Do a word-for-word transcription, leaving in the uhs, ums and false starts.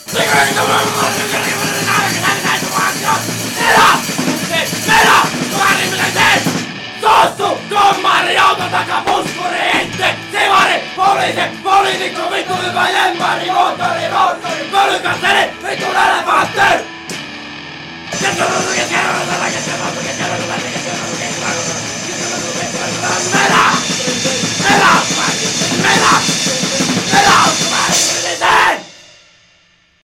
Suostu! Kommari! Auton takaa puskuri! Itse! Sivari! Poliisi! Poliitikko! Vittu hyvä jemmari! Moottori! Moottori! Pölykäs!